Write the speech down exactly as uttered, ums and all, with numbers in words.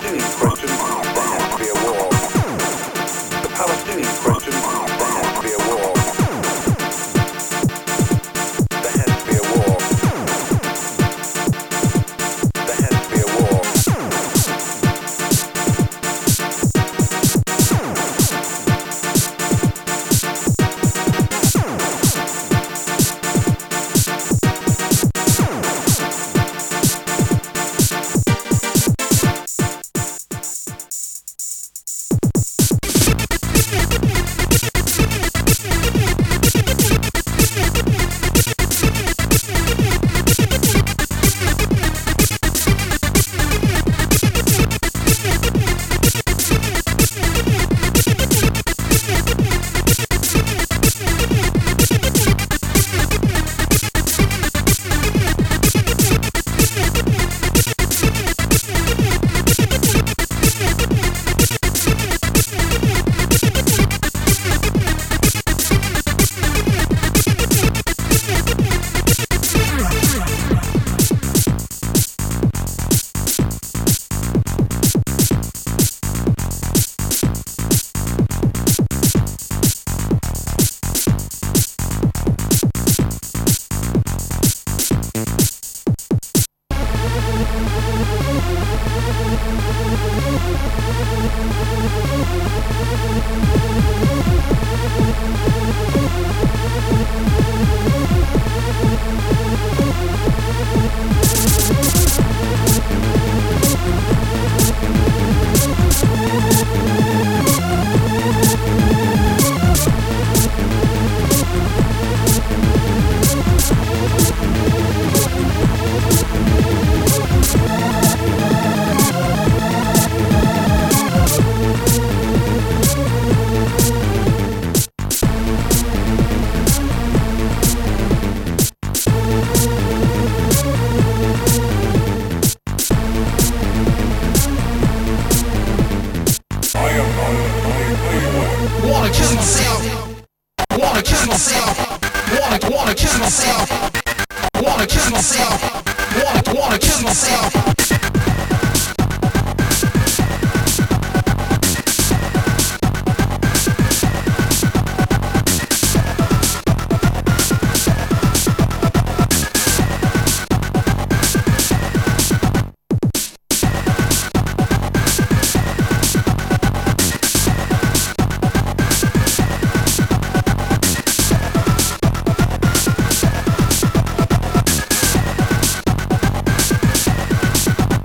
Palestinian question, there has to be a war. The Palestinian question, there has to be a war. There has to be a war. There has to be a war. Wanna kill myself. Wanna kill myself. Wanna wanna kill myself. Wanna kill myself. Wanna wanna kill myself.